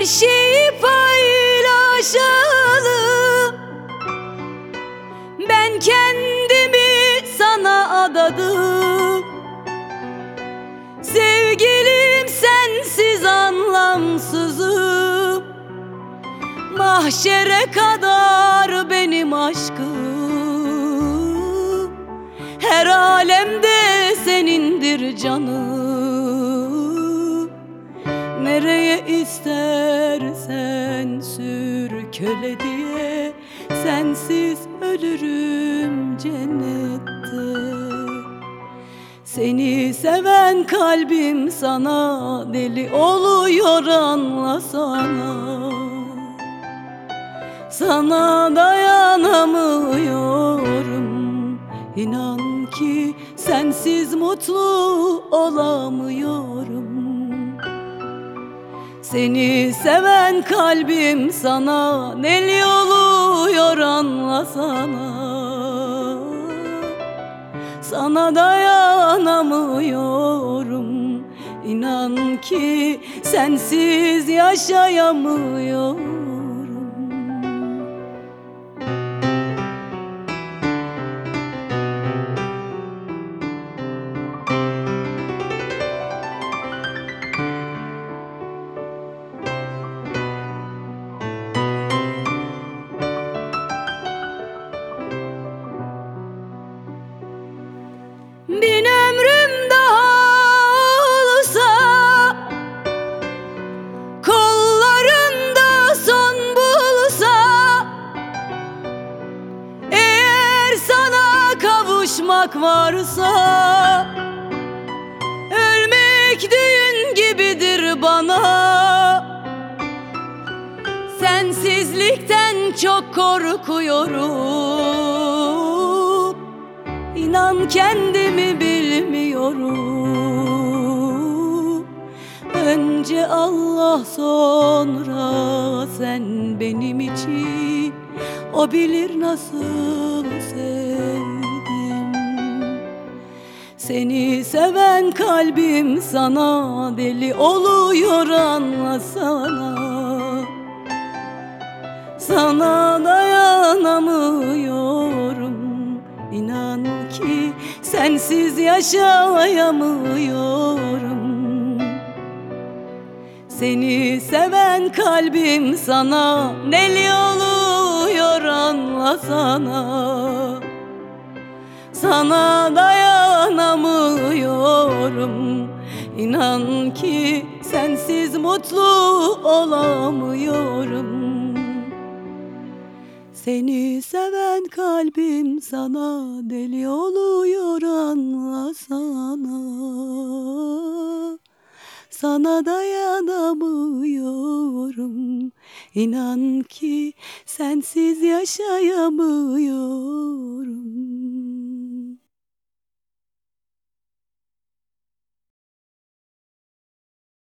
her şeyi paylaşalım. Ben kendimi sana adadım. Sevgilim sensiz anlamsızım. Mahşere kadar benim aşkım her alemde senindir canım. Nereye istersen sür köle diye, sensiz ölürüm cennette. Seni seven kalbim sana deli oluyor, anlasana. Sana dayanamıyorum, inan ki sensiz mutlu olamıyorum. Seni seven kalbim sana deli oluyor, anlasana. Sana dayanamıyorum, inan ki sensiz yaşayamıyorum. Bin ömrüm daha olsa kollarında son bulsa, eğer sana kavuşmak varsa, ölmek düğün gibidir bana. Sensizlikten çok korkuyorum, İnan kendimi bilmiyorum. Önce Allah, sonra sen benim için, o bilir nasıl sevdim. Seni seven kalbim sana deli oluyor, anlasana. Sana dayanamıyorum, İnan ki sensiz yaşayamıyorum. Seni seven kalbim sana deli oluyor, anlasana. Sana dayanamıyorum, İnan ki sensiz mutlu olamıyorum. Seni seven kalbim sana deli oluyor, anlasana. Sana dayanamıyorum, İnan ki sensiz yaşayamıyorum.